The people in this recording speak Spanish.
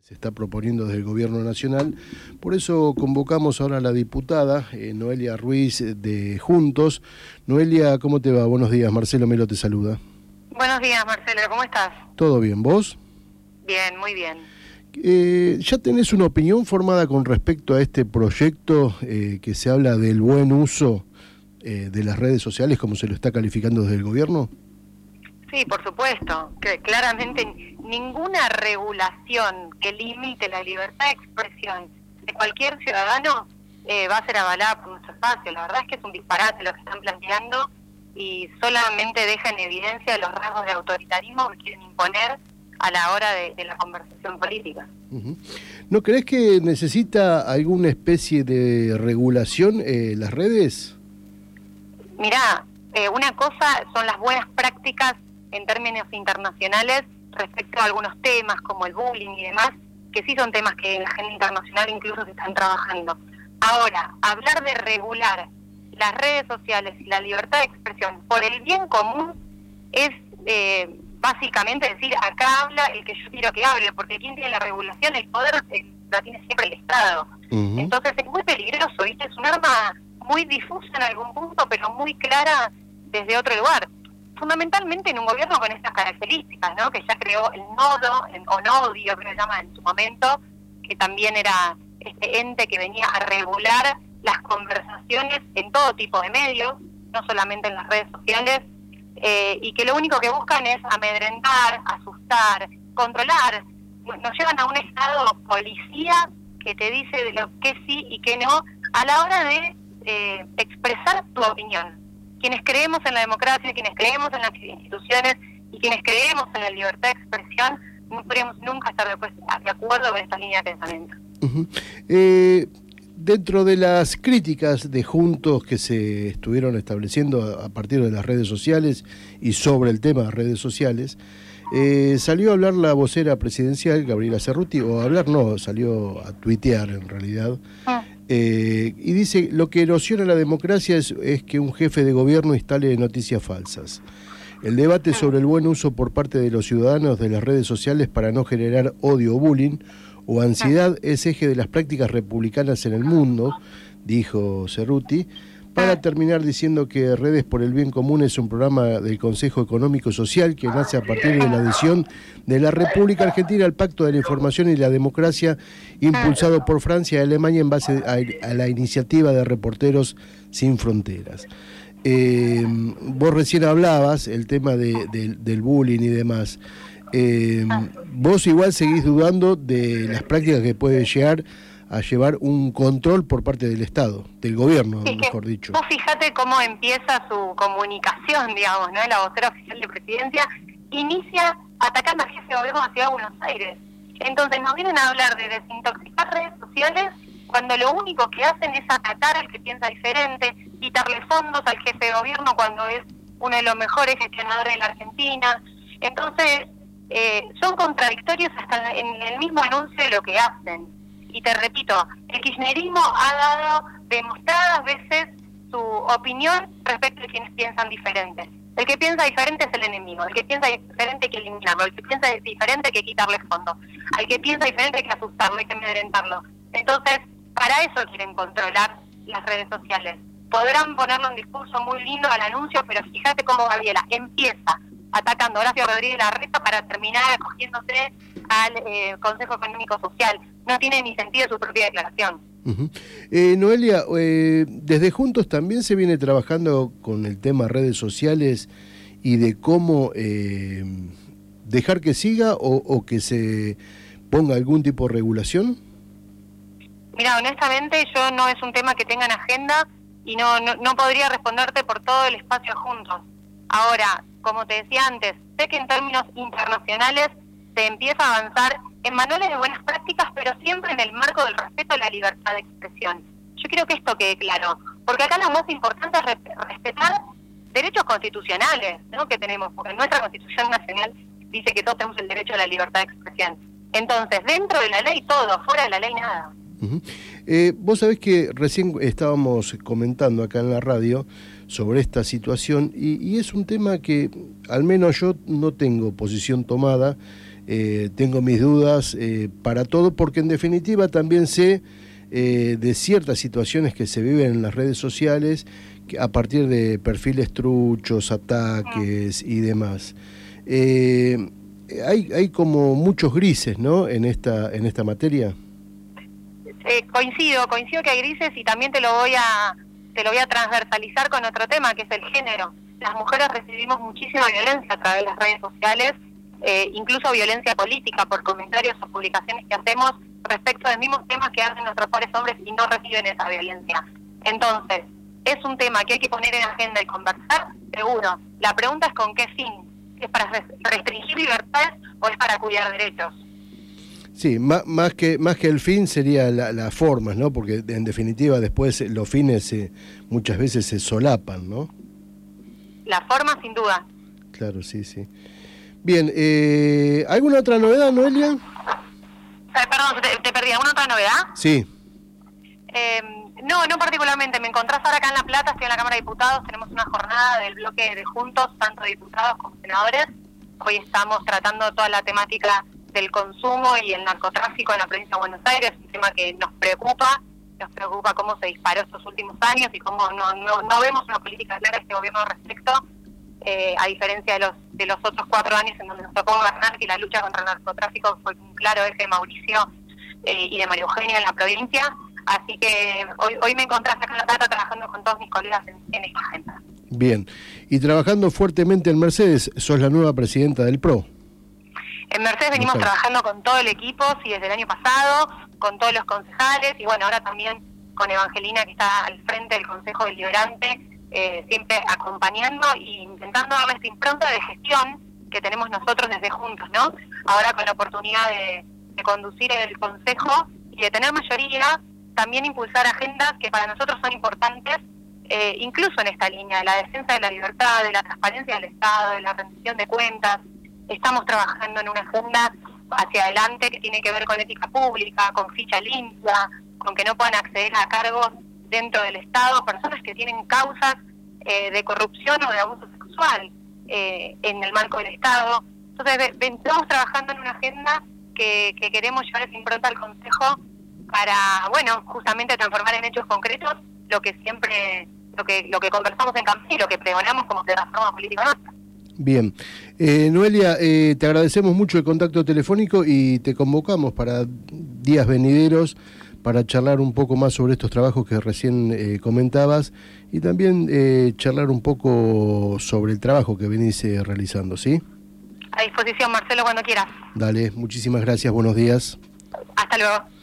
se está proponiendo desde el Gobierno Nacional. Por eso convocamos ahora a la diputada Noelia Ruiz de Juntos. Noelia, ¿cómo te va? Buenos días, Marcelo Melo te saluda. Buenos días, Marcelo, ¿cómo estás? ¿Todo bien, vos? Bien, muy bien. ¿Ya tenés una opinión formada con respecto a este proyecto que se habla del buen uso de las redes sociales, como se lo está calificando desde el Gobierno? Sí, por supuesto, que claramente ninguna regulación que limite la libertad de expresión de cualquier ciudadano va a ser avalada por nuestro espacio. La verdad es que es un disparate lo que están planteando y solamente deja en evidencia los rasgos de autoritarismo que quieren imponer a la hora de la conversación política. Uh-huh. ¿No crees que necesita alguna especie de regulación las redes? Mirá, una cosa son las buenas prácticas en términos internacionales respecto a algunos temas como el bullying y demás, que sí son temas que en la agenda internacional incluso se están trabajando. Ahora, hablar de regular las redes sociales y la libertad de expresión por el bien común es básicamente decir, acá habla el que yo quiero que hable, porque quien tiene la regulación, el poder la tiene siempre el Estado. Uh-huh. Entonces es muy peligroso, ¿viste? Es un arma muy difusa en algún punto, pero muy clara desde otro lugar. Fundamentalmente en un gobierno con estas características, ¿no? Que ya creó el nodo, o nodio, creo que se llama en su momento, que también era este ente que venía a regular las conversaciones en todo tipo de medios, no solamente en las redes sociales, y que lo único que buscan es amedrentar, asustar, controlar. Nos llevan a un estado policía que te dice de lo que sí y que no a la hora de expresar tu opinión. Quienes creemos en la democracia, quienes creemos en las instituciones y quienes creemos en la libertad de expresión, no podríamos nunca estar de acuerdo con esta línea de pensamiento. Uh-huh. Dentro de las críticas de Juntos que se estuvieron estableciendo a partir de las redes sociales y sobre el tema de redes sociales, salió a hablar la vocera presidencial, Gabriela Cerruti, salió a tuitear en realidad, y dice, lo que erosiona la democracia es que un jefe de gobierno instale noticias falsas. El debate sobre el buen uso por parte de los ciudadanos de las redes sociales para no generar odio o bullying o ansiedad es eje de las prácticas republicanas en el mundo, dijo Cerruti, para terminar diciendo que Redes por el Bien Común es un programa del Consejo Económico y Social que nace a partir de la adhesión de la República Argentina al Pacto de la Información y la Democracia, impulsado por Francia y Alemania en base a la iniciativa de Reporteros Sin Fronteras. Vos recién hablabas el tema del bullying y demás. Vos igual seguís dudando de las prácticas que puede llegar a llevar un control por parte del Estado, del gobierno, sí, mejor dicho. Vos fíjate cómo empieza su comunicación, digamos, ¿no? La vocera oficial de presidencia inicia atacando al jefe de gobierno de la Ciudad de Buenos Aires. Entonces nos vienen a hablar de desintoxicar redes sociales cuando lo único que hacen es atacar al que piensa diferente, quitarle fondos al jefe de gobierno cuando es uno de los mejores gestionadores de la Argentina. Entonces son contradictorios hasta en el mismo anuncio de lo que hacen. Y te repito, el kirchnerismo ha dado demostradas veces su opinión respecto de quienes piensan diferente. El que piensa diferente es el enemigo, el que piensa diferente hay que eliminarlo, el que piensa diferente hay que quitarle fondos, al que piensa diferente hay que asustarlo, hay que amedrentarlo. Entonces, para eso quieren controlar las redes sociales. Podrán ponerle un discurso muy lindo al anuncio, pero fíjate cómo Gabriela empieza atacando a Horacio Rodríguez Larreta para terminar acogiéndose al Consejo Económico Social. No tiene ni sentido su propia declaración. Uh-huh. Noelia, desde Juntos también se viene trabajando con el tema redes sociales y de cómo dejar que siga o que se ponga algún tipo de regulación. Mira, honestamente yo no es un tema que tenga en agenda y no podría responderte por todo el espacio de Juntos. Ahora, como te decía antes, sé que en términos internacionales se empieza a avanzar en manuales de buenas prácticas, pero siempre en el marco del respeto a la libertad de expresión. Yo creo que esto quede claro, porque acá lo más importante es respetar derechos constitucionales, ¿no?, que tenemos, porque nuestra Constitución Nacional dice que todos tenemos el derecho a la libertad de expresión. Entonces, dentro de la ley todo, fuera de la ley nada. Uh-huh. Vos sabés que recién estábamos comentando acá en la radio sobre esta situación y es un tema que al menos yo no tengo posición tomada tengo mis dudas para todo, porque en definitiva también sé de ciertas situaciones que se viven en las redes sociales a partir de perfiles truchos, ataques y demás. Hay como muchos grises, ¿no?, en esta materia. Coincido que hay grises, y también te lo voy a transversalizar con otro tema, que es el género. Las mujeres recibimos muchísima violencia a través de las redes sociales, incluso violencia política por comentarios o publicaciones que hacemos respecto de mismos temas que hacen nuestros pares hombres y no reciben esa violencia. Entonces, es un tema que hay que poner en agenda y conversar, seguro. La pregunta es con qué fin. ¿Es para restringir libertades o es para cuidar derechos? Sí, más que el fin sería las formas, ¿no? Porque en definitiva después los fines muchas veces se solapan, ¿no? La forma, sin duda. Claro, sí. Bien, ¿alguna otra novedad, Noelia? Perdón, te perdí. ¿Alguna otra novedad? Sí. No particularmente. Me encontrás ahora acá en La Plata, estoy en la Cámara de Diputados, tenemos una jornada del bloque de Juntos, tanto diputados como senadores. Hoy estamos tratando toda la temática del consumo y el narcotráfico en la provincia de Buenos Aires, un tema que nos preocupa cómo se disparó estos últimos años y cómo no vemos una política clara de este gobierno al respecto, a diferencia de los otros 4 años en donde nos tocó gobernar, que la lucha contra el narcotráfico fue un claro eje de Mauricio y de María Eugenia en la provincia. Así que hoy me encontrás acá en La Plata trabajando con todos mis colegas en esta agenda. Bien, y trabajando fuertemente en Mercedes, sos la nueva presidenta del PRO. En Mercedes venimos trabajando con todo el equipo, sí, desde el año pasado, con todos los concejales, y bueno, ahora también con Evangelina, que está al frente del Consejo Deliberante, siempre acompañando e intentando darle esta impronta de gestión que tenemos nosotros desde Juntos, ¿no? Ahora con la oportunidad de conducir el Consejo y de tener mayoría, también impulsar agendas que para nosotros son importantes, incluso en esta línea, de la defensa de la libertad, de la transparencia del Estado, de la rendición de cuentas. Estamos trabajando en una agenda hacia adelante que tiene que ver con ética pública, con ficha limpia, con que no puedan acceder a cargos dentro del Estado personas que tienen causas de corrupción o de abuso sexual en el marco del Estado. Entonces, estamos trabajando en una agenda que queremos llevar esa impronta al Consejo para, bueno, justamente transformar en hechos concretos lo que siempre, lo que conversamos en campaña y lo que pregonamos como plataforma política nuestra. Bien. Noelia, te agradecemos mucho el contacto telefónico y te convocamos para días venideros para charlar un poco más sobre estos trabajos que recién comentabas y también charlar un poco sobre el trabajo que venís realizando, ¿sí? A disposición, Marcelo, cuando quieras. Dale, muchísimas gracias, buenos días. Hasta luego.